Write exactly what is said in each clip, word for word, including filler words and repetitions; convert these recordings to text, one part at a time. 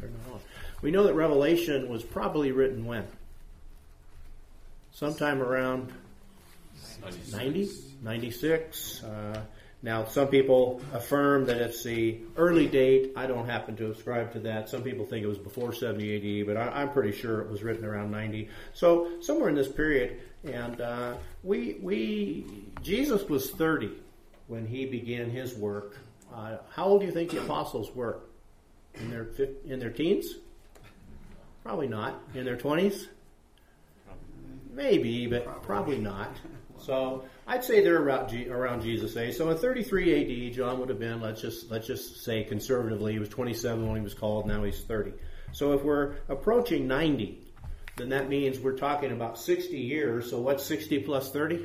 turn that on. We know that Revelation was probably written when? Sometime around ninety, ninety-six. Uh, now, some people affirm that it's the early date. I don't happen to ascribe to that. Some people think it was before seventy A D, but I, I'm pretty sure it was written around ninety. So somewhere in this period, and uh, we we Jesus was thirty when he began his work. Uh, how old do you think the apostles were? In their in their teens? Probably not. In their twenties? Maybe, but probably not. So I'd say they're around, G, around Jesus' age. So in thirty-three A D, John would have been, let's just let's just say conservatively, he was twenty-seven when he was called. Now he's thirty. So if we're approaching ninety, then that means we're talking about sixty years. So what's sixty plus thirty?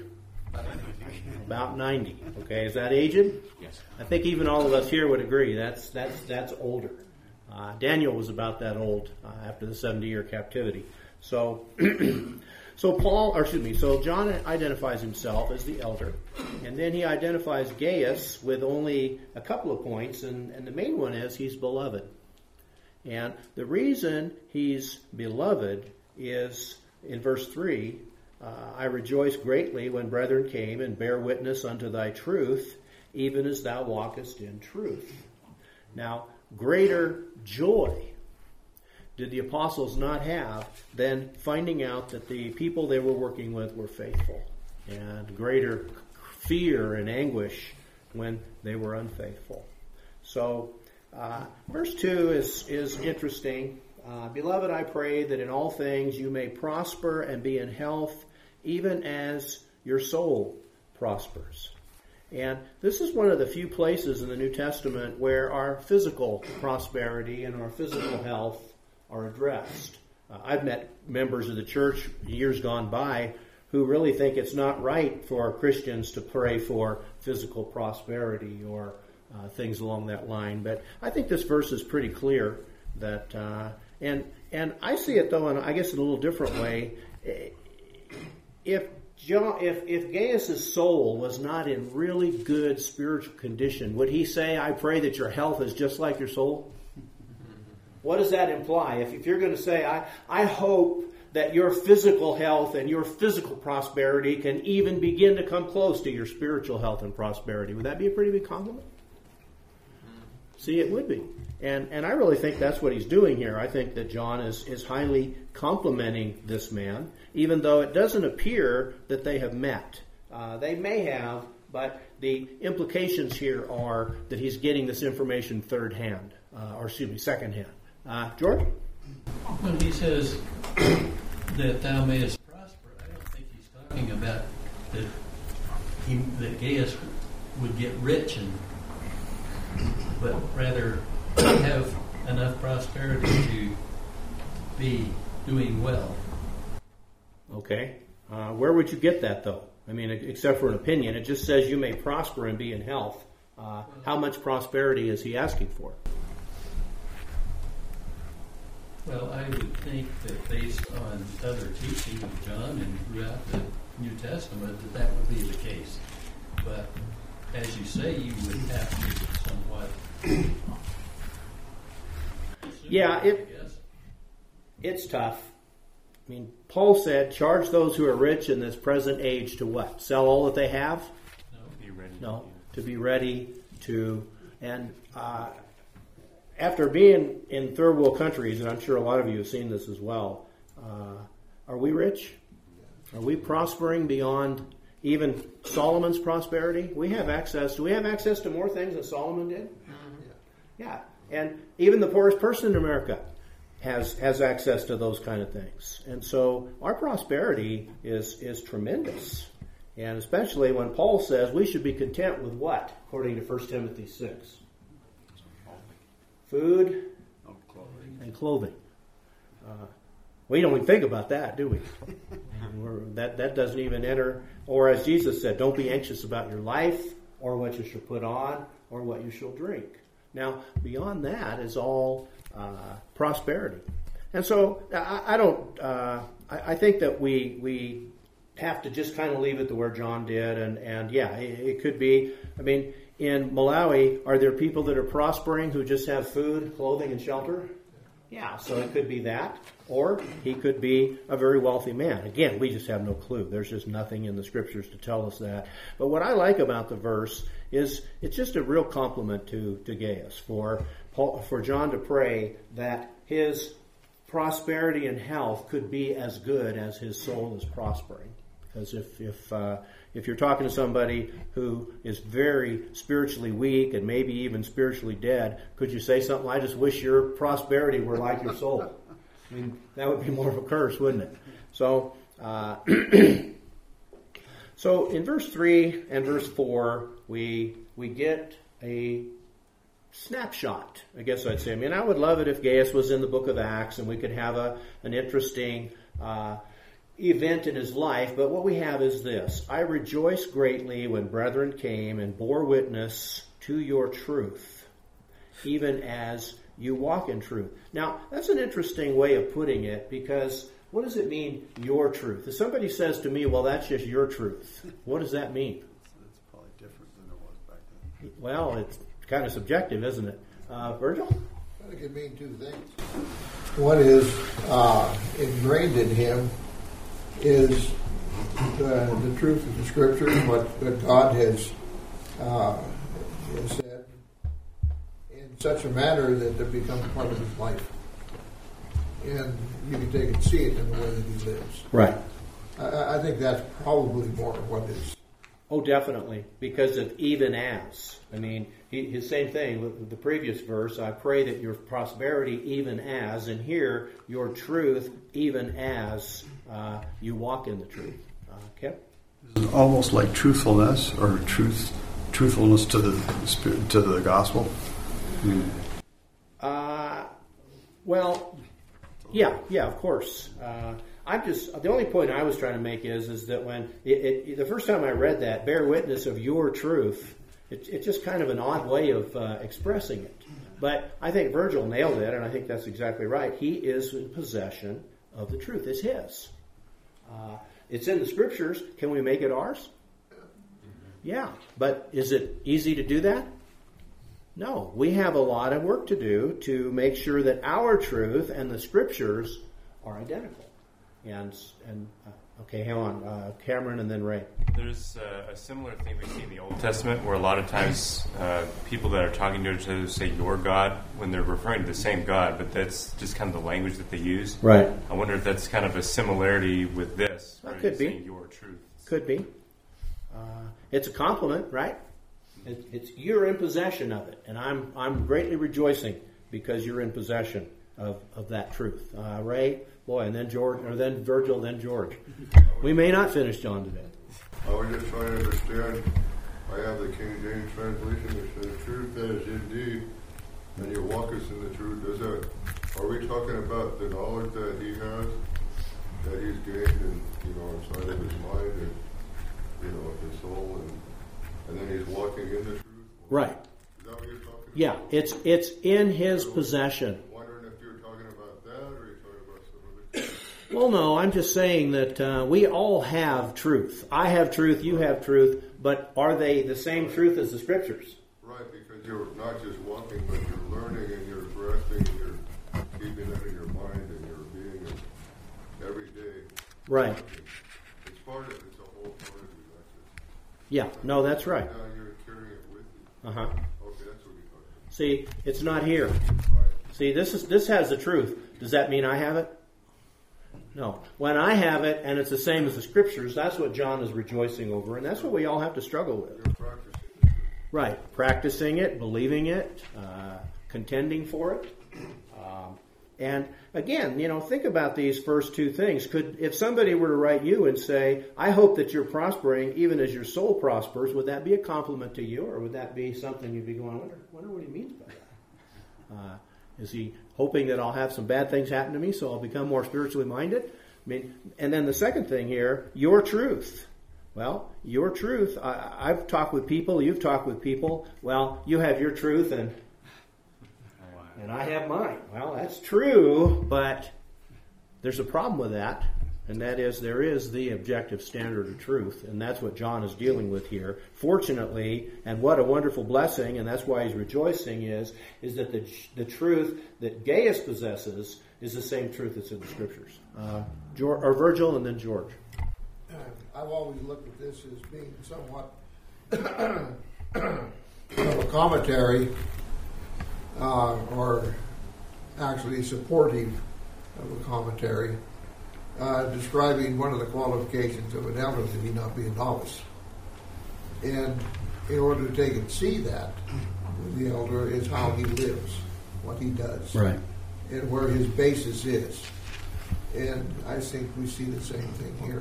About ninety. Okay, is that aged? Yes. I think even all of us here would agree that's that's that's older. Uh, Daniel was about that old uh, after the seventy-year captivity. So, so Paul, or excuse me, so John identifies himself as the elder, and then he identifies Gaius with only a couple of points, and, and the main one is he's beloved. And the reason he's beloved is in verse three, uh, I rejoice greatly when brethren came and bear witness unto thy truth, even as thou walkest in truth. Now, greater joy did the apostles not have than finding out that the people they were working with were faithful, and greater fear and anguish when they were unfaithful. So uh, verse two is, is interesting. Uh, Beloved, I pray that in all things you may prosper and be in health, even as your soul prospers. And this is one of the few places in the New Testament where our physical prosperity and our physical health are addressed. Uh, I've met members of the church years gone by who really think it's not right for Christians to pray for physical prosperity or uh, things along that line. But I think this verse is pretty clear that, uh, and and I see it though, and I guess in a little different way. If John, if, if Gaius' soul was not in really good spiritual condition, would he say, I pray that your health is just like your soul? What does that imply? If, if you're going to say, I, I hope that your physical health and your physical prosperity can even begin to come close to your spiritual health and prosperity, would that be a pretty big compliment? See, it would be. And and I really think that's what he's doing here. I think that John is, is highly complimenting this man, even though it doesn't appear that they have met. Uh, they may have, but the implications here are that he's getting this information third hand, uh, or excuse me, second hand. Uh, George? When he says that thou mayest prosper, I don't think he's talking about that, he, that Gaius would get rich, and but rather have enough prosperity to be doing well. Okay. Uh, where would you get that, though? I mean, except for an opinion. It just says you may prosper and be in health. Uh, how much prosperity is he asking for? Well, I would think that based on other teaching of John and throughout the New Testament, that that would be the case. But as you say, you would have to somewhat... Yeah, it, it's tough. I mean, Paul said, charge those who are rich in this present age to what? Sell all that they have? No, be ready. No, to be ready to... And uh, after being in third world countries, and I'm sure a lot of you have seen this as well, uh, are we rich? Are we prospering beyond even Solomon's prosperity? We have access. Do we have access to more things than Solomon did? Mm-hmm. Yeah. And even the poorest person in America has has access to those kind of things. And so our prosperity is is tremendous. And especially when Paul says we should be content with what? According to First Timothy six. Food and clothing. Uh, we don't even think about that, do we? We're, that, that doesn't even enter. Or as Jesus said, don't be anxious about your life or what you shall put on or what you shall drink. Now, beyond that is all uh, prosperity. And so I, I don't, uh, I, I think that we we have to just kind of leave it to where John did. And, and yeah, it, it could be, I mean, in Malawi, are there people that are prospering who just have food, clothing, and shelter? Yeah, so it could be that, or he could be a very wealthy man. Again, we just have no clue. There's just nothing in the scriptures to tell us that. But what I like about the verse is it's just a real compliment to, to Gaius for Paul, for John to pray that his prosperity and health could be as good as his soul is prospering. Because if if uh, if you're talking to somebody who is very spiritually weak and maybe even spiritually dead, could you say something? I just wish your prosperity were like your soul. I mean, that would be more of a curse, wouldn't it? So, uh, so in verse three and verse four, we we get a snapshot, I guess I'd say. I mean, I would love it if Gaius was in the book of Acts and we could have a an interesting uh, event in his life, but what we have is this. I rejoiced greatly when brethren came and bore witness to your truth, even as you walk in truth. Now, that's an interesting way of putting it, because what does it mean, your truth? If somebody says to me, well, that's just your truth, what does that mean? It's probably different than it was back then. Well, it's kind of subjective, isn't it? Uh, Virgil? I think it could mean two things. One is uh, ingrained in him is the, the truth of the Scriptures, what, what God has, uh, has said, in such a manner that it becomes part of his life. And you can take and see it in the way that he lives. Right. I, I think that's probably more what is. Oh, definitely, because of even as. I mean, he, his same thing with the previous verse, I pray that your prosperity even as, and here, your truth even as uh, you walk in the truth. Uh, Kip? Is it almost like truthfulness or truth, truthfulness to the spirit, to the gospel? Hmm. Uh, well, yeah, yeah, of course. Uh, I'm just, the only point I was trying to make is, is that when, it, it, the first time I read that, bear witness of your truth, it, it's just kind of an odd way of uh, expressing it. But I think Virgil nailed it, and I think that's exactly right. He is in possession of the truth. It's his. Uh, it's in the Scriptures. Can we make it ours? Yeah. But is it easy to do that? No. We have a lot of work to do to make sure that our truth and the Scriptures are identical. And, and uh, okay, hang on. Uh, Cameron and then Ray. There's uh, a similar thing we see in the Old Testament where a lot of times uh, people that are talking to each other say your God when they're referring to the same God, but that's just kind of the language that they use. Right. I wonder if that's kind of a similarity with this. That right? could be. Saying your truth. Could be. Uh, it's a compliment, right? It, it's you're in possession of it, and I'm I'm greatly rejoicing because you're in possession of, of that truth. Uh, Ray, boy, and then George, or then Virgil, then George. We may not finish John today. I was just trying to understand. I have the King James translation that says, "Truth is indeed, and you walk us in the truth." Is that? Are we talking about the knowledge that he has, that he's gained, and you know, inside of his mind, and you know, his soul, and and then he's walking in the truth? Right. Is that what you're talking about? Yeah, it's it's in his possession. Wondering if you're talking about that, or you're talking about some other thing. Well, no, I'm just saying that uh, we all have truth. I have truth, you have truth, but are they the same truth as the Scriptures? Right, because you're not just walking, but you're learning and you're grasping and you're keeping it in your mind and you're being it every day. Right. It's part of it's a whole part of you. That's it. Yeah, no, that's right. Now you're carrying it with you. Uh-huh. Okay, that's what you're talking about. See, it's not here. Right. See, this is this has the truth. Does that mean I have it? No. When I have it and it's the same as the Scriptures, that's what John is rejoicing over, and that's what we all have to struggle with. You're practicing it. Right. Practicing it, believing it, uh, contending for it. Um, and again, you know, think about these first two things. Could, if somebody were to write you and say, I hope that you're prospering even as your soul prospers, would that be a compliment to you, or would that be something you'd be going, I wonder, wonder what he means by that? Uh, is he hoping that I'll have some bad things happen to me so I'll become more spiritually minded? I mean, and then the second thing here, your truth. Well, your truth, I, I've talked with people, you've talked with people. Well, you have your truth and and I have mine. Well, that's true, but there's a problem with that. and that is there is the objective standard of truth, and that's what John is dealing with here. Fortunately, and what a wonderful blessing, and that's why he's rejoicing, is, is that the, the truth that Gaius possesses is the same truth that's in the Scriptures. Uh, George, or Virgil and then George. I've always looked at this as being somewhat of a commentary, uh, or actually supportive of a commentary, uh, describing one of the qualifications of an elder, that he not be a novice. And in order to take and see that, the elder is how he lives, what he does, Right. and where his basis is. And I think we see the same thing here.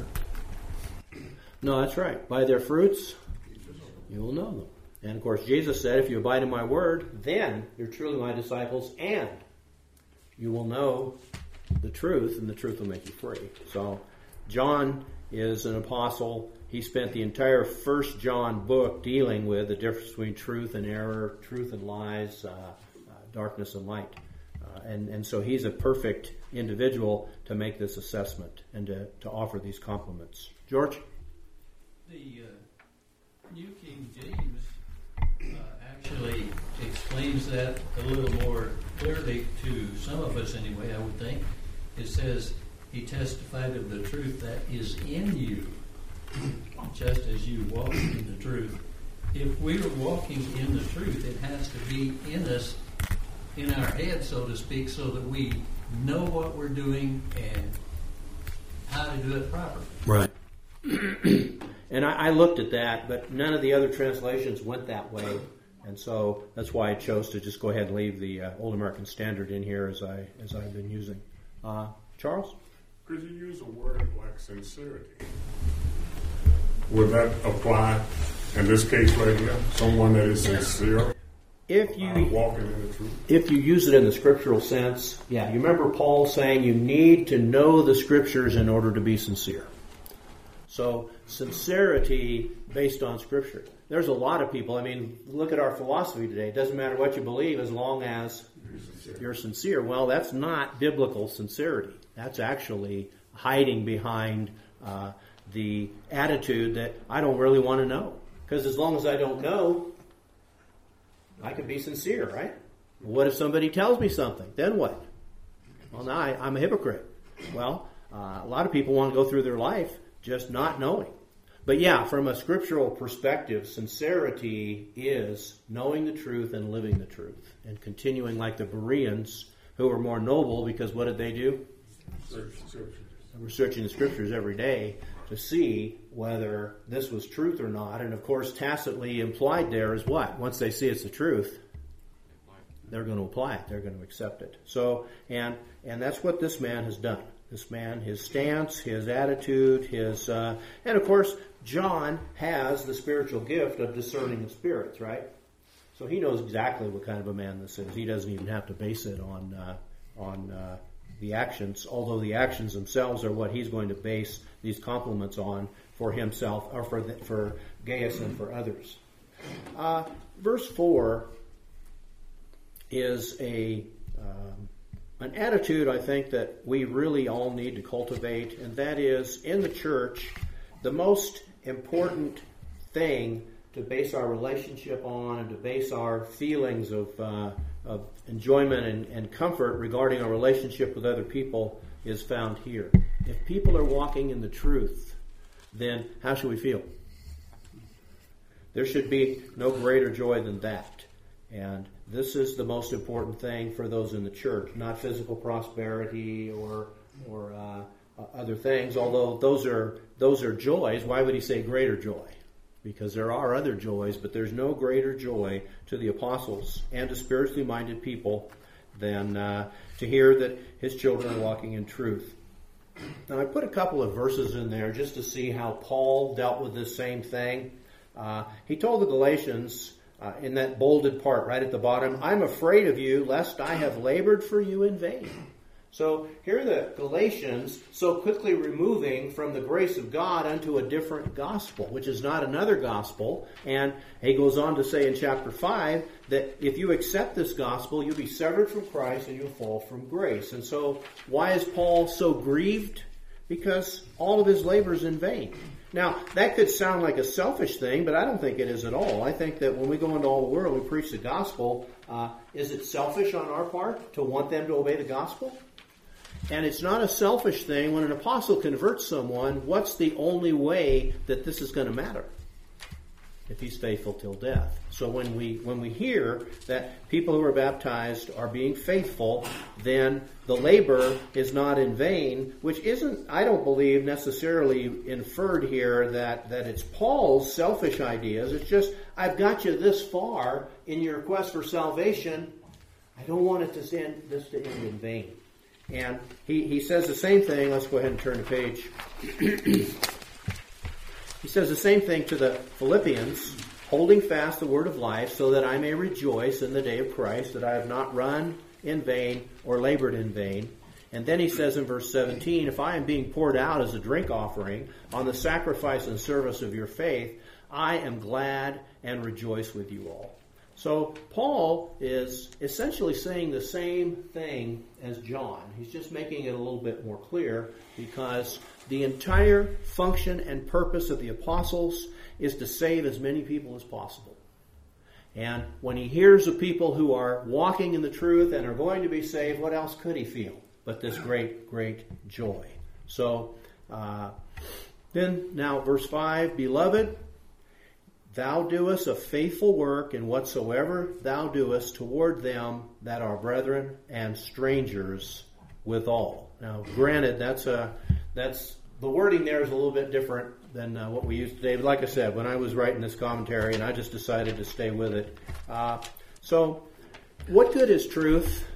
No, that's right. By their fruits, you will know them. And of course, Jesus said, if you abide in my word, then you're truly my disciples, and you will know the truth, and the truth will make you free. So, John is an apostle. He spent the entire First John book dealing with the difference between truth and error, truth and lies, uh, uh, darkness and light. Uh, and, and so he's a perfect individual to make this assessment and to, to offer these compliments. George? The uh, New King James uh, actually explains that a little more clearly to some of us anyway, I would think. It says, he testified of the truth that is in you, just as you walk in the truth. If we're walking in the truth, it has to be in us, in our head, so to speak, so that we know what we're doing and how to do it properly. Right. And I, I looked at that, but none of the other translations went that way. And so that's why I chose to just go ahead and leave the uh, Old American Standard in here as, I, as I've been using. Uh, Charles? Could you use a word like sincerity? Would that apply in this case right here? Someone that is sincere, If you uh, walking in the truth? if you use it in the scriptural sense, yeah, you remember Paul saying you need to know the Scriptures in order to be sincere. So sincerity based on Scripture. There's a lot of people, I mean, look at our philosophy today. It doesn't matter what you believe as long as Sincere. you're sincere. Well, that's not biblical sincerity. That's actually hiding behind uh, the attitude that I don't really want to know. Because as long as I don't know, I can be sincere, right? What if somebody tells me something? Then what? Well, now I, I'm a hypocrite. Well, uh, a lot of people want to go through their life just not knowing. But yeah, from a scriptural perspective, sincerity is knowing the truth and living the truth. And continuing like the Bereans, who were more noble, because what did they do? Search, search. They were searching the Scriptures every day to see whether this was truth or not. And of course, tacitly implied there is what? Once they see it's the truth, they're going to apply it. They're going to accept it. So, and and that's what this man has done. This man, his stance, his attitude, his, uh, and of course, John has the spiritual gift of discerning the spirits, right? So he knows exactly what kind of a man this is. He doesn't even have to base it on uh, on uh, the actions, although the actions themselves are what he's going to base these compliments on for himself, or for the, for Gaius and for others. Uh, verse four is a um, an attitude, I think, that we really all need to cultivate, and that is, in the church, the most important thing to base our relationship on and to base our feelings of, uh, of enjoyment and, and comfort regarding our relationship with other people is found here. If people are walking in the truth, then how should we feel? There should be no greater joy than that. And this is the most important thing for those in the church, not physical prosperity or or uh, other things. Although those are those are joys. Why would he say greater joy? Because there are other joys, but there's no greater joy to the apostles and to spiritually minded people than uh, to hear that his children are walking in truth. Now, I put a couple of verses in there just to see how Paul dealt with this same thing. Uh, he told the Galatians, Uh, in that bolded part right at the bottom, I'm afraid of you lest I have labored for you in vain. So here the Galatians so quickly removing from the grace of God unto a different gospel, which is not another gospel. And he goes on to say in chapter five that if you accept this gospel, you'll be severed from Christ and you'll fall from grace. And so why is Paul so grieved because all of his labor is in vain. Now, that could sound like a selfish thing, but I don't think it is at all. I think that when we go into all the world, we preach the gospel. Uh, is it selfish on our part to want them to obey the gospel? And it's not a selfish thing. When an apostle converts someone, what's the only way that this is going to matter? If he's faithful till death. So when we when we hear that people who are baptized are being faithful, then the labor is not in vain, which isn't, I don't believe, necessarily inferred here that, that it's Paul's selfish ideas. It's just, I've got you this far in your quest for salvation. I don't want it to end, this to end in vain. And he, he says the same thing. Let's go ahead and turn the page. He says the same thing to the Philippians, holding fast the word of life, so that I may rejoice in the day of Christ, that I have not run in vain or labored in vain. And then he says in verse seventeen, if I am being poured out as a drink offering on the sacrifice and service of your faith, I am glad and rejoice with you all. So Paul is essentially saying the same thing as John. He's just making it a little bit more clear, because the entire function and purpose of the apostles is to save as many people as possible. And when he hears of people who are walking in the truth and are going to be saved, what else could he feel but this great, great joy? So uh, then now verse five, beloved, thou doest a faithful work in whatsoever thou doest toward them that are brethren and strangers withal. Now, granted, that's a that's the wording there is a little bit different than uh, what we use today. But like I said, when I was writing this commentary, and I just decided to stay with it. Uh, so, what good is truth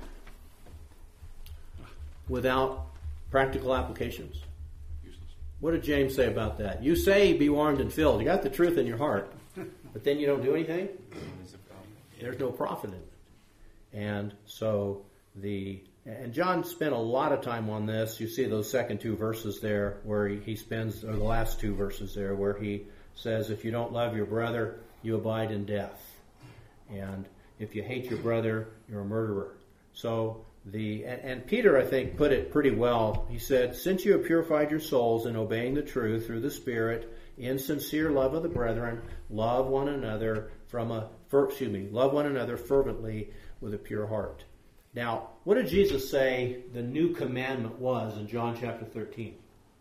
without practical applications? What did James say about that? You say, be warmed and filled. You got the truth in your heart, but then you don't do anything? There's no profit in it. And so the and John spent a lot of time on this. You see those second two verses there where he, he spends, or the last two verses there, where he says, if you don't love your brother, you abide in death. And if you hate your brother, you're a murderer. So the and, and Peter, I think, put it pretty well. He said, since you have purified your souls in obeying the truth through the Spirit, in sincere love of the brethren, love one another from a excuse me, love one another fervently with a pure heart. Now, what did Jesus say the new commandment was in John chapter thirteen?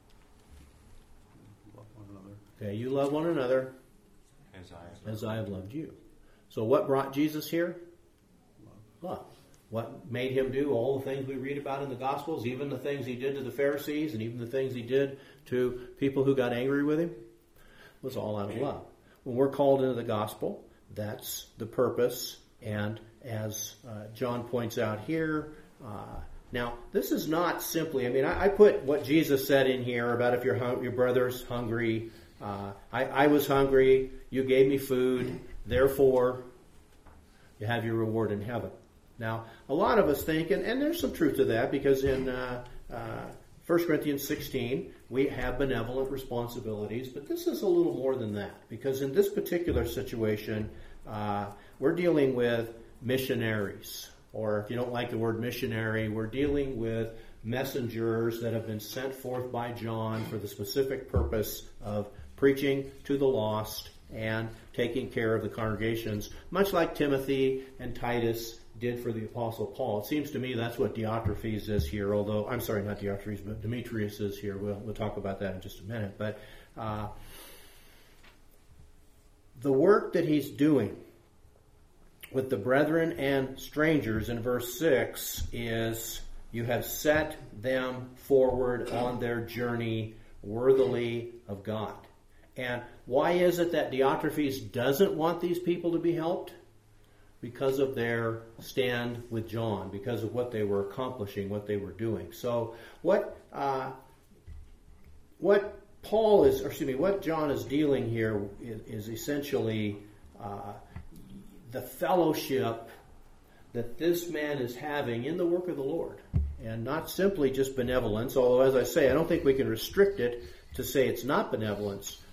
Love one another. Okay, you love one another As I, as I have loved you. So what brought Jesus here? Love. Love. What made him do all the things we read about in the Gospels, even the things he did to the Pharisees and even the things he did to people who got angry with him, was all out of love. When we're called into the gospel, that's the purpose. And as uh, John points out here, uh, now this is not simply, I mean, I, I put what Jesus said in here about if your hung, your brother's hungry. Uh, I, I was hungry, you gave me food, therefore you have your reward in heaven. Now, a lot of us think, and, and there's some truth to that, because in uh, uh, First Corinthians sixteen, we have benevolent responsibilities, but this is a little more than that, because in this particular situation, uh, we're dealing with missionaries, or if you don't like the word missionary, we're dealing with messengers that have been sent forth by John for the specific purpose of preaching to the lost and taking care of the congregations, much like Timothy and Titus did for the Apostle Paul. It seems to me that's what Diotrephes is here, although, I'm sorry, not Diotrephes, but Demetrius is here. We'll, we'll talk about that in just a minute. But uh, the work that he's doing with the brethren and strangers in verse six is, you have set them forward on their journey worthily of God. And why is it that Diotrephes doesn't want these people to be helped? Because of their stand with John, because of what they were accomplishing, what they were doing. So what uh, what Paul is, or excuse me, what John is dealing here is, is essentially uh, the fellowship that this man is having in the work of the Lord, and not simply just benevolence. Although, as I say, I don't think we can restrict it to say it's not benevolence,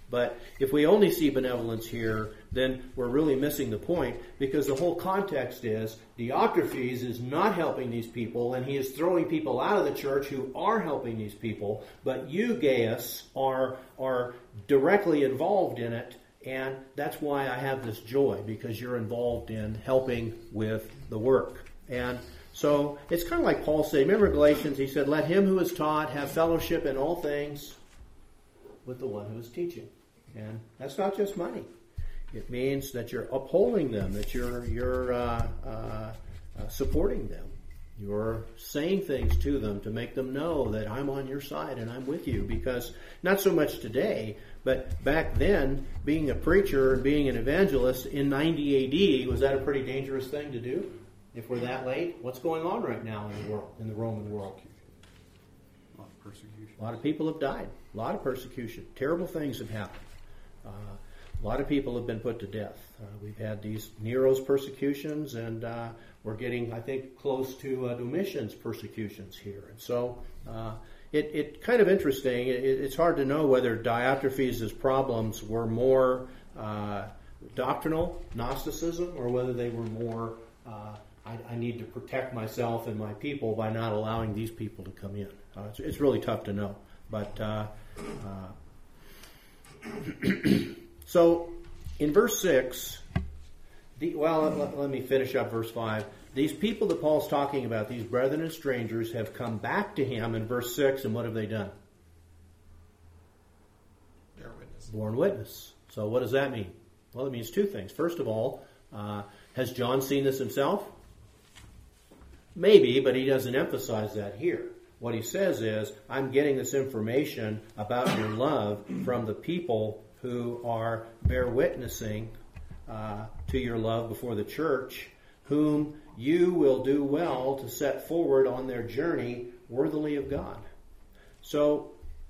But if we only see benevolence here, then we're really missing the point, because the whole context is Diotrephes is not helping these people, and he is throwing people out of the church who are helping these people. But you, Gaius, are are directly involved in it, and that's why I have this joy, because you're involved in helping with the work. And so it's kind of like Paul said. Remember Galatians? He said, "Let him who is taught have fellowship in all things with the one who is teaching." And that's not just money. It means that you're upholding them, that you're you're uh, uh, uh, supporting them. You're saying things to them to make them know that I'm on your side and I'm with you. Because not so much today, but back then, being a preacher and being an evangelist in ninety A D, was that a pretty dangerous thing to do? If we're that late, what's going on right now in the world, in the Roman world? A lot of persecution. A lot of people have died. A lot of persecution. Terrible things have happened. Uh, a lot of people have been put to death. Uh, we've had these Nero's persecutions, and uh, we're getting, I think, close to uh, Domitian's persecutions here. And so uh, it, it kind of interesting. It, it's hard to know whether Diotrephes' problems were more uh, doctrinal, Gnosticism, or whether they were more, uh, I, I need to protect myself and my people by not allowing these people to come in. Uh, it's, it's really tough to know. But uh, uh, so, in verse six, the, well, let, let me finish up verse five. These people that Paul's talking about, these brethren and strangers, have come back to him in verse six, and what have they done? Bear witness. Borne witness. So what does that mean? Well, it means two things. First of all, uh, has John seen this himself? Maybe, but he doesn't emphasize that here. What he says is, I'm getting this information about your love from the people who are bear witnessing uh, to your love before the church, whom you will do well to set forward on their journey worthily of God. So,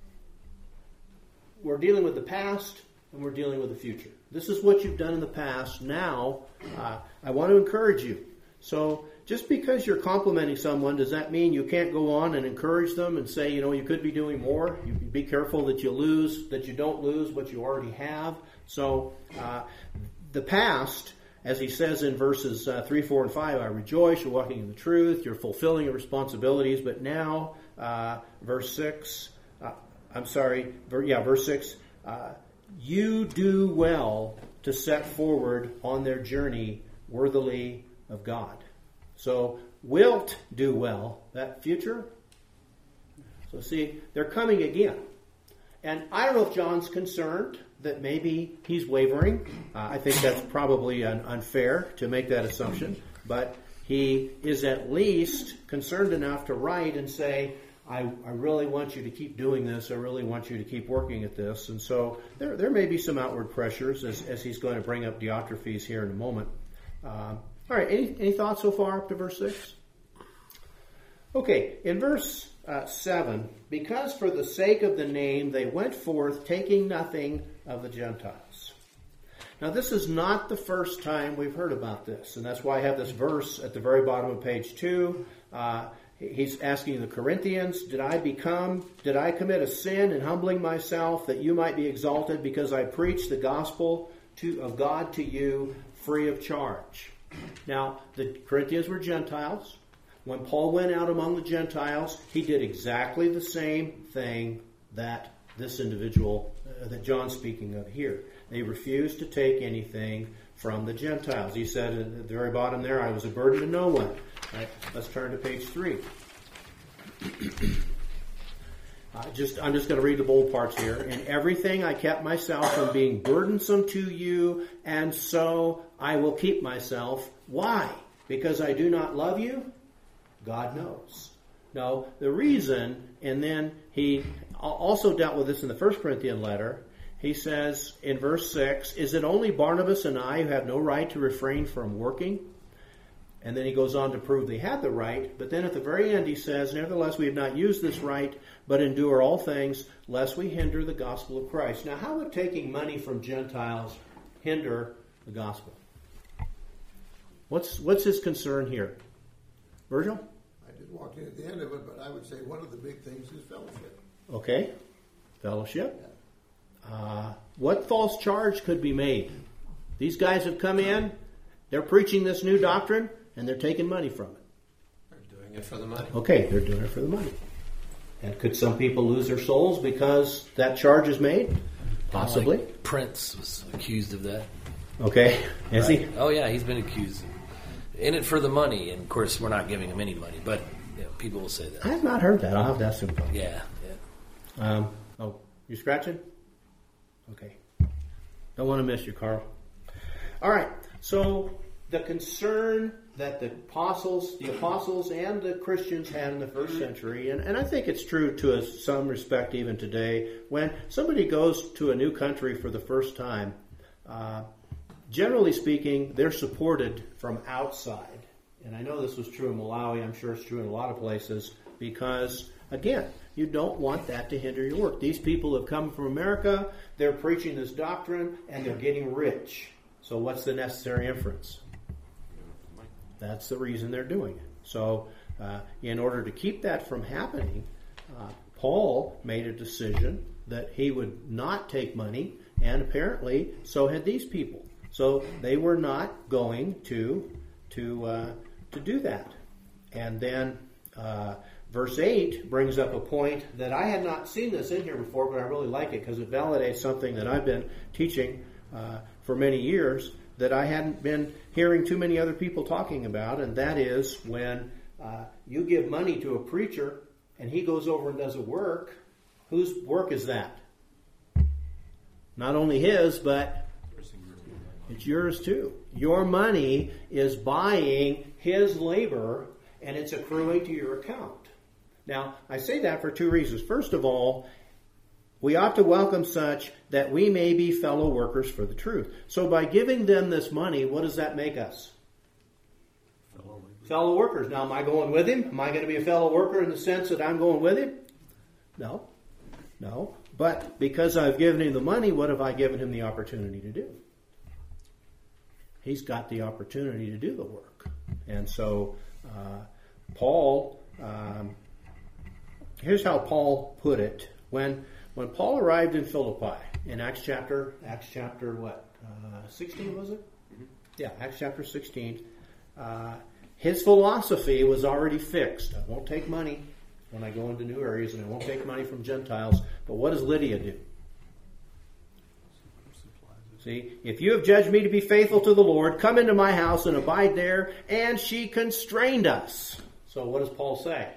we're dealing with the past and we're dealing with the future. This is what you've done in the past. Now, uh, I want to encourage you. So, just because you're complimenting someone, does that mean you can't go on and encourage them and say, you know, you could be doing more? You be careful that you lose, that you don't lose what you already have. So, uh, the past, as he says in verses uh, three, four, and five, I rejoice, you're walking in the truth, you're fulfilling your responsibilities. But now, uh, verse six, uh, I'm sorry, ver- yeah, verse six, uh, you do well to set forward on their journey worthily of God. So, wilt do well, that future. So see, they're coming again. And I don't know if John's concerned that maybe he's wavering. Uh, I think that's probably un- unfair to make that assumption. But he is at least concerned enough to write and say, I, I really want you to keep doing this. I really want you to keep working at this. And so there, there may be some outward pressures as, as he's going to bring up Diotrephes here in a moment. Um, All right, any, any thoughts so far up to verse six? Okay, in verse uh, seven, because for the sake of the name they went forth, taking nothing of the Gentiles. Now, this is not the first time we've heard about this, and that's why I have this verse at the very bottom of page two. Uh, he's asking the Corinthians, did I become, did I commit a sin in humbling myself that you might be exalted because I preached the gospel to, of God to you free of charge? Now, the Corinthians were Gentiles. When Paul went out among the Gentiles, he did exactly the same thing that this individual, uh, that John's speaking of here. They refused to take anything from the Gentiles. He said at the very bottom there, I was a burden to no one. Right? Let's turn to page three. Uh, just, I'm just going to read the bold parts here. In everything I kept myself from being burdensome to you, and so I will keep myself. Why? Because I do not love you? God knows. No, the reason, and then he also dealt with this in the First Corinthian letter. He says in verse six, is it only Barnabas and I who have no right to refrain from working? And then he goes on to prove they had the right. But then at the very end he says, nevertheless we have not used this right, but endure all things, lest we hinder the gospel of Christ. Now, how would taking money from Gentiles hinder the gospel? What's what's his concern here? Virgil? I didn't walk in at the end of it, but I would say one of the big things is fellowship. Okay. Fellowship. Yeah. uh, what false charge could be made? These guys have come in, they're preaching this new doctrine, and they're taking money from it. They're doing it for the money. Okay, they're doing it for the money. And could some people lose their souls because that charge is made? Possibly. Like Prince was accused of that. Okay, is Right. he? Oh yeah, he's been accused. In it for the money, and of course we're not giving him any money, but you know, people will say that. I have not heard that. I'll have to ask him. Yeah, yeah. Um, oh, you scratching? Okay. Don't want to miss you, Carl. All right. So the concern that the apostles, the apostles and the Christians had in the first century, and, and I think it's true to a, some respect even today, when somebody goes to a new country for the first time, uh, generally speaking, they're supported from outside. And I know this was true in Malawi. I'm sure it's true in a lot of places because, again, you don't want that to hinder your work. These people have come from America. They're preaching this doctrine, and they're getting rich. So what's the necessary inference? That's the reason they're doing it. So uh, in order to keep that from happening, uh, Paul made a decision that he would not take money, and apparently so had these people. So they were not going to to uh, to do that. And then uh, verse eight brings up a point that I had not seen this in here before, but I really like it because it validates something that I've been teaching uh, for many years that I hadn't been hearing too many other people talking about, and that is when uh, you give money to a preacher and he goes over and does a work, whose work is that? Not only his, but it's yours too. Your money is buying his labor, and it's accruing to your account. Now, I say that for two reasons. First of all, we ought to welcome such that we may be fellow workers for the truth. So by giving them this money, what does that make us? Fellow, fellow workers. Now, am I going with him? Am I going to be a fellow worker in the sense that I'm going with him? No. No. But because I've given him the money, what have I given him the opportunity to do? He's got the opportunity to do the work. And so uh, Paul, um, here's how Paul put it. When when Paul arrived in Philippi in Acts chapter, Acts chapter what, uh, sixteen was it? Mm-hmm. Yeah, Acts chapter sixteen. Uh, his philosophy was already fixed. I won't take money when I go into new areas, and I won't take money from Gentiles. But what does Lydia do? See, if you have judged me to be faithful to the Lord, come into my house and abide there. And she constrained us. So what does Paul say?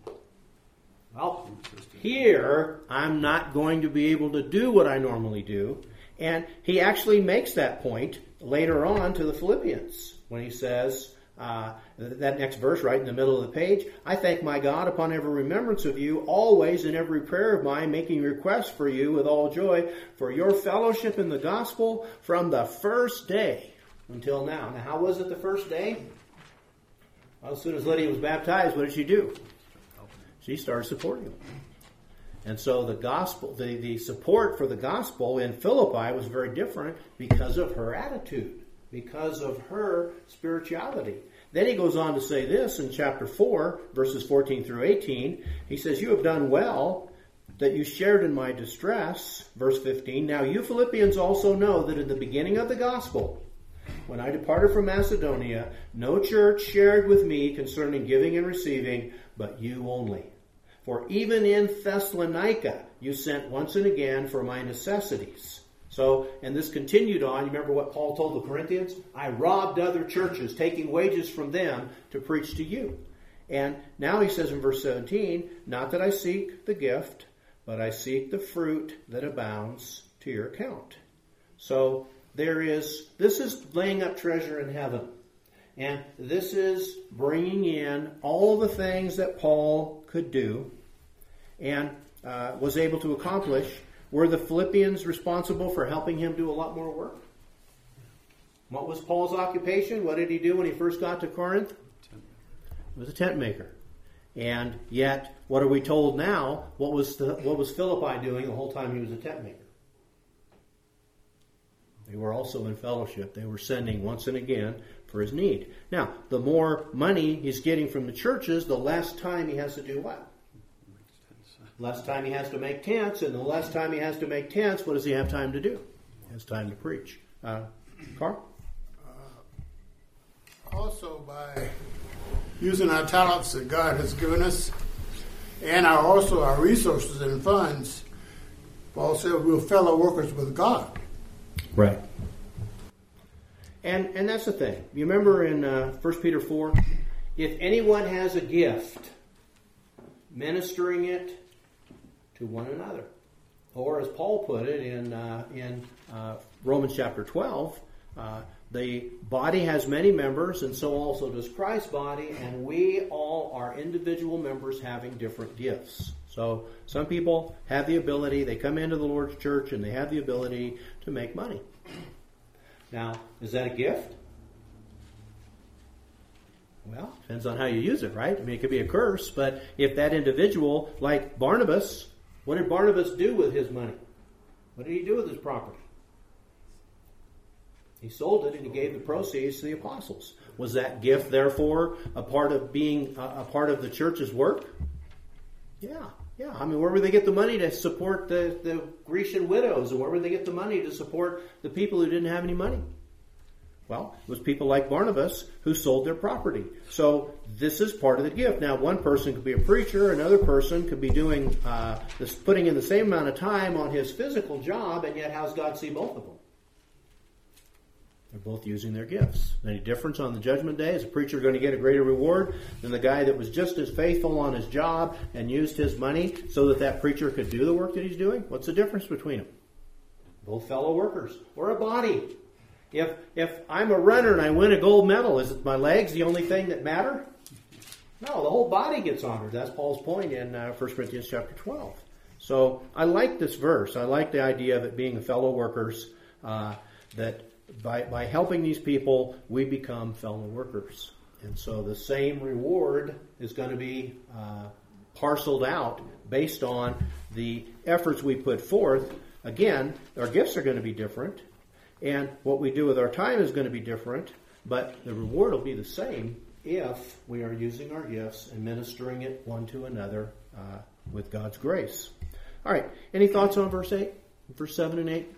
Well, here I'm not going to be able to do what I normally do. And he actually makes that point later on to the Philippians when he says, uh, that next verse right in the middle of the page, I thank my God upon every remembrance of you, always in every prayer of mine, making requests for you with all joy, for your fellowship in the gospel from the first day until now. Now, how was it the first day? Well, as soon as Lydia was baptized, what did she do? She started supporting them. And so the gospel, the, the support for the gospel in Philippi was very different because of her attitude, because of her spirituality. Then he goes on to say this in chapter four, verses fourteen through eighteen. He says, you have done well that you shared in my distress. Verse fifteen, now you Philippians also know that in the beginning of the gospel, when I departed from Macedonia, no church shared with me concerning giving and receiving, but you only. For even in Thessalonica you sent once and again for my necessities. So, and this continued on. You remember what Paul told the Corinthians? I robbed other churches, taking wages from them to preach to you. And now he says in verse seventeen, not that I seek the gift, but I seek the fruit that abounds to your account. So there is, this is laying up treasure in heaven. And this is bringing in all the things that Paul could do and uh, was able to accomplish. Were the Philippians responsible for helping him do a lot more work? What was Paul's occupation? What did he do when he first got to Corinth? He was a tent maker. And yet, what are we told now? What was the, what was Philippi doing the whole time he was a tent maker? They were also in fellowship. They were sending once and again for his need. Now, the more money he's getting from the churches, the less time he has to do what? less time he has to make tents, and the less time he has to make tents, what does he have time to do? He has time to preach. Uh, Carl? Also, by using our talents that God has given us, and our, also our resources and funds, Paul said we're fellow workers with God. Right. And and that's the thing. You remember in uh, First Peter four, if anyone has a gift, ministering it to one another. Or as Paul put it in, uh, in uh, Romans chapter twelve, uh, the body has many members, and so also does Christ's body, and we all are individual members having different gifts. So some people have the ability, they come into the Lord's church, and they have the ability to make money. Now, is that a gift? Well, depends on how you use it, right? I mean, it could be a curse, but if that individual, like Barnabas, what did Barnabas do with his money? What did he do with his property? He sold it and he gave the proceeds to the apostles. Was that gift, therefore, a part of being a, a part of the church's work? Yeah, yeah. I mean, where would they get the money to support the, the Grecian widows? And where would they get the money to support the people who didn't have any money? Well, it was people like Barnabas who sold their property. So this is part of the gift. Now, one person could be a preacher. Another person could be doing uh, this, putting in the same amount of time on his physical job, and yet how's God see both of them? They're both using their gifts. Any difference on the judgment day? Is a preacher going to get a greater reward than the guy that was just as faithful on his job and used his money so that that preacher could do the work that he's doing? What's the difference between them? Both fellow workers. Or a body. If if I'm a runner and I win a gold medal, is it my legs the only thing that matter? No, the whole body gets honored. That's Paul's point in uh, First Corinthians chapter twelve. So I like this verse. I like the idea of it being fellow workers, uh, that by, by helping these people, we become fellow workers. And so the same reward is going to be uh, parceled out based on the efforts we put forth. Again, our gifts are going to be different. And what we do with our time is going to be different, but the reward will be the same if we are using our gifts and ministering it one to another uh, with God's grace. All right, any thoughts on verse eight, verse seven and eight?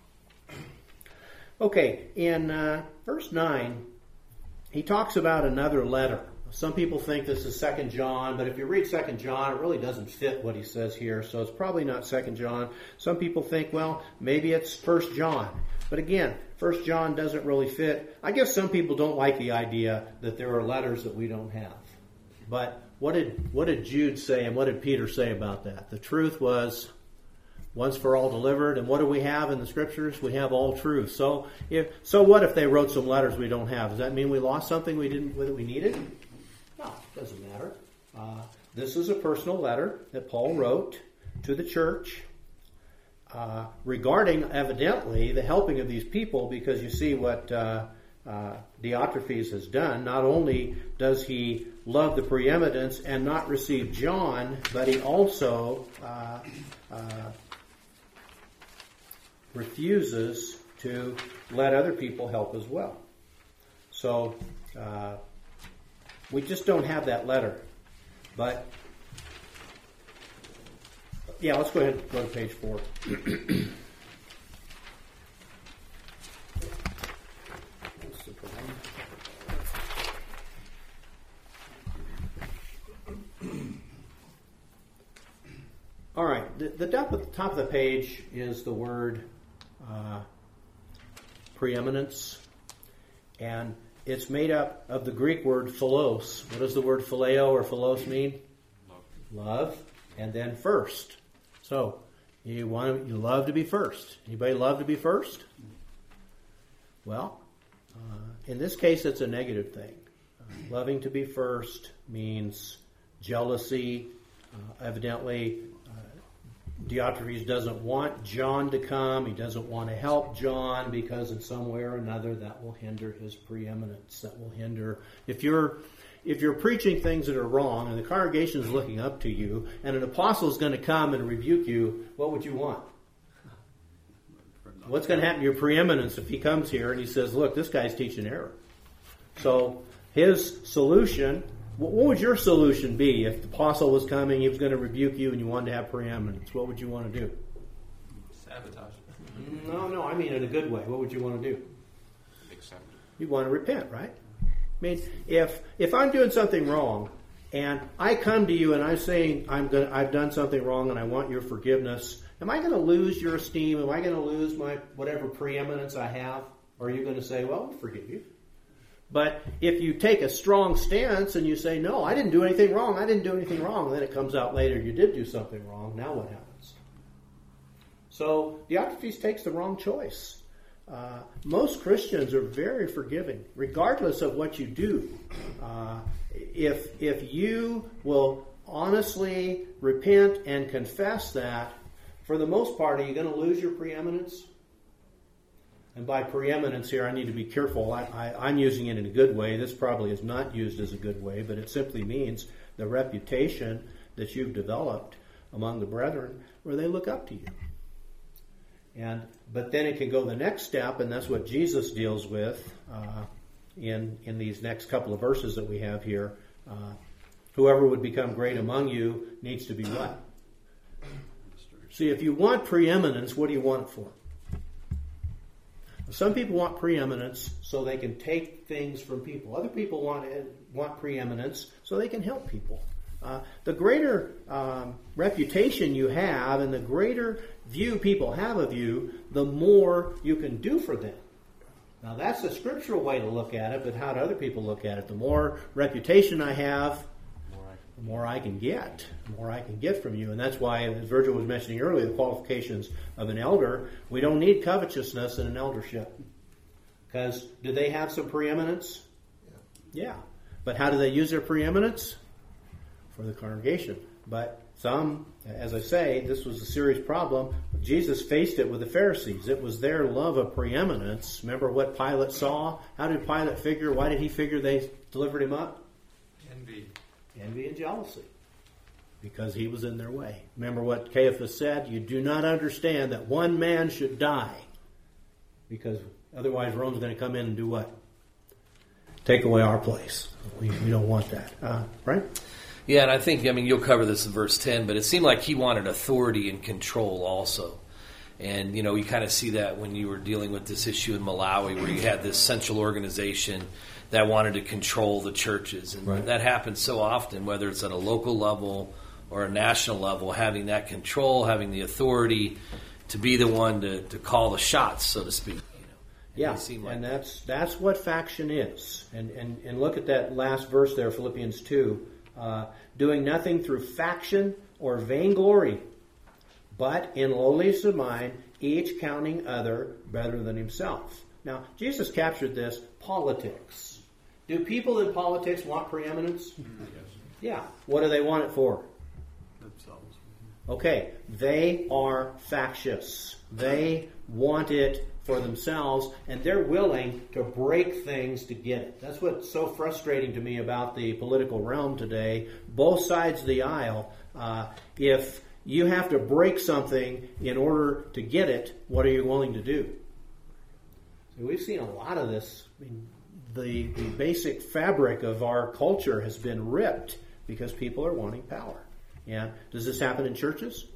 Okay, in uh, verse nine, he talks about another letter. Some people think this is Second John, but if you read Second John, it really doesn't fit what he says here, so it's probably not Second John. Some people think, well, maybe it's First John. But again, First John doesn't really fit. I guess some people don't like the idea that there are letters that we don't have. But what did what did Jude say and what did Peter say about that? The truth was once for all delivered. And what do we have in the Scriptures? We have all truth. So if so what if they wrote some letters we don't have? Does that mean we lost something we didn't that we needed? No, it doesn't matter. Uh, this is a personal letter that Paul wrote to the church. Uh, regarding, evidently, the helping of these people, because you see what uh, uh, Diotrephes has done. Not only does he love the preeminence and not receive John, but he also uh, uh, refuses to let other people help as well. So uh, we just don't have that letter. But yeah, let's go ahead and go to page four. All right, the, the top, of, the top of the page is the word uh, preeminence, and it's made up of the Greek word philos. What does the word phileo or philos mean? Love. Love, and then first. So, you want to, you love to be first. Anybody love to be first? Well, uh, in this case, it's a negative thing. Uh, loving to be first means jealousy. Uh, evidently, uh, Diotrephes doesn't want John to come. He doesn't want to help John because in some way or another that will hinder his preeminence. That will hinder... If you're... If you're preaching things that are wrong and the congregation is looking up to you and an apostle is going to come and rebuke you, what would you want? What's going to happen to your preeminence if he comes here and he says, look, this guy's teaching error? So his solution what, what would your solution be if the apostle was coming, he was going to rebuke you, and you wanted to have preeminence? What would you want to do? Sabotage. No, no, I mean in a good way. What would you want to do? Accept. You want to repent, right? I mean, if if I'm doing something wrong, and I come to you and I'm saying I'm going, I've done something wrong, and I want your forgiveness, am I going to lose your esteem? Am I going to lose my whatever preeminence I have? Or are you going to say, "Well, I'll forgive you"? But if you take a strong stance and you say, "No, I didn't do anything wrong. I didn't do anything wrong," then it comes out later you did do something wrong. Now what happens? So Diotrephes takes the wrong choice. Uh, most Christians are very forgiving, regardless of what you do. Uh, if if you will honestly repent and confess that, for the most part, are you going to lose your preeminence? And by preeminence here, I need to be careful. I, I, I'm using it in a good way. This probably is not used as a good way, but it simply means the reputation that you've developed among the brethren, where they look up to you. And but then it can go the next step, and that's what Jesus deals with uh, in in these next couple of verses that we have here. Uh, Whoever would become great among you needs to be what? See, if you want preeminence, what do you want it for? Some people want preeminence so they can take things from people. Other people want want preeminence so they can help people. Uh, the greater um, reputation you have and the greater view people have of you, the more you can do for them. Now, that's a scriptural way to look at it, but how do other people look at it? The more reputation I have, the more I can get, the more I can get from you. And that's why, as Virgil was mentioning earlier, the qualifications of an elder, we don't need covetousness in an eldership. Because do they have some preeminence? Yeah. yeah. But how do they use their preeminence? For the congregation. But some, as I say, this was a serious problem. Jesus faced it with the Pharisees. It was their love of preeminence. Remember what Pilate saw? How did Pilate figure? Why did he figure they delivered him up? Envy. Envy and jealousy. Because he was in their way. Remember what Caiaphas said? You do not understand that one man should die. Because otherwise Rome's going to come in and do what? Take away our place. We, we don't want that. Uh, right? Yeah, and I think, I mean, you'll cover this in verse ten, but it seemed like he wanted authority and control also. And, you know, you kind of see that when you were dealing with this issue in Malawi, where you had this central organization that wanted to control the churches. And right. that happens so often, whether it's at a local level or a national level, having that control, having the authority to be the one to, to call the shots, so to speak. Yeah, like and that's that's what faction is. And, and, and look at that last verse there, Philippians two. Uh, doing nothing through faction or vainglory, but in lowliness of mind, each counting other better than himself. Now, Jesus captured this politics. Do people in politics want preeminence? Yes. Yeah. What do they want it for? Themselves. Okay. They are factious. They want it for themselves, and they're willing to break things to get it. That's what's so frustrating to me about the political realm today. Both sides of the aisle, uh, if you have to break something in order to get it, what are you willing to do? So we've seen a lot of this. I mean, the, the basic fabric of our culture has been ripped because people are wanting power. Yeah. Does this happen in churches?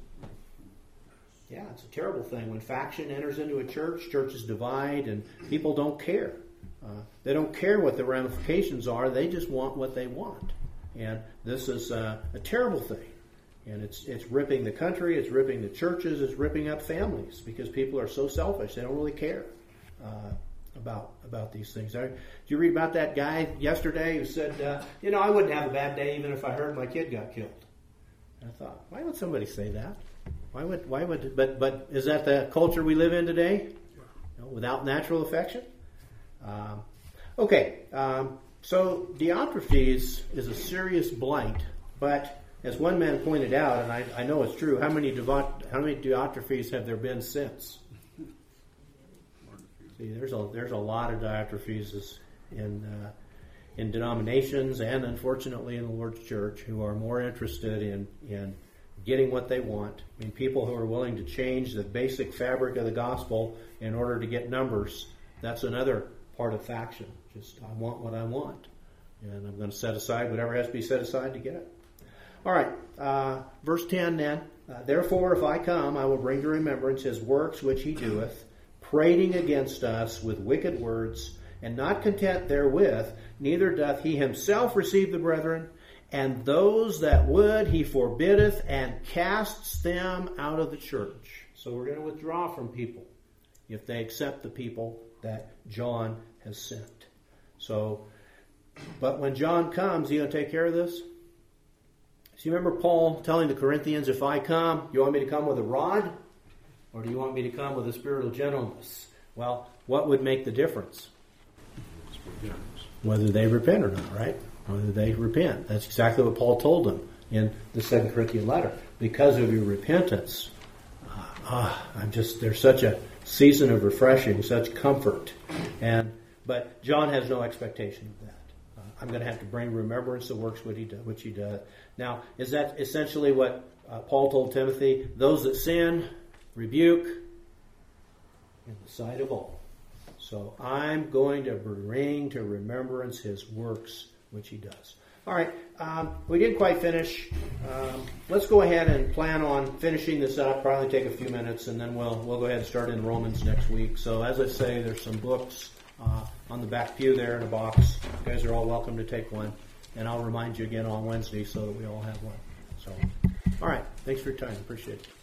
Yeah, it's a terrible thing. When faction enters into a church, churches divide, and people don't care. Uh, they don't care what the ramifications are. They just want what they want. And this is uh, a terrible thing. And it's it's ripping the country, it's ripping the churches, it's ripping up families because people are so selfish. They don't really care uh, about about these things. Did you read about that guy yesterday who said, uh, you know, I wouldn't have a bad day even if I heard my kid got killed? And I thought, why would somebody say that? Why would, why would, but, but is that the culture we live in today? You know, without natural affection? Um, okay, um, so Diotrephes is a serious blight, but as one man pointed out, and I, I know it's true, how many Devot, how many Diotrephes have there been since? See, there's a there's a lot of Diotrephes in uh, in denominations and unfortunately in the Lord's church who are more interested in in getting what they want. I mean, people who are willing to change the basic fabric of the gospel in order to get numbers. That's another part of faction. Just, I want what I want. And I'm going to set aside whatever has to be set aside to get it. All right, uh, verse ten then. Uh, Therefore, if I come, I will bring to remembrance his works which he doeth, prating against us with wicked words, and not content therewith, neither doth he himself receive the brethren, and those that would he forbiddeth, and casts them out of the church. So we're going to withdraw from people if they accept the people that John has sent. So, but when John comes, is he going to take care of this? So you remember Paul telling the Corinthians, if I come, you want me to come with a rod? Or do you want me to come with a spirit of gentleness? Well, what would make the difference? Whether they repent or not, right? Whether they repent. That's exactly what Paul told them in the Second Corinthian letter. Because of your repentance, uh, ah, I'm just, there's such a season of refreshing, such comfort. And but John has no expectation of that. Uh, I'm going to have to bring remembrance the works which he does. Which he does. Now, is that essentially what uh, Paul told Timothy? Those that sin, rebuke in the sight of all. So I'm going to bring to remembrance his works which he does. All right, um, we didn't quite finish. Um, let's go ahead and plan on finishing this up. Probably take a few minutes, and then we'll we'll go ahead and start in Romans next week. So as I say, there's some books uh, on the back pew there in a box. You guys are all welcome to take one, and I'll remind you again on Wednesday so that we all have one. So, all right, thanks for your time. Appreciate it.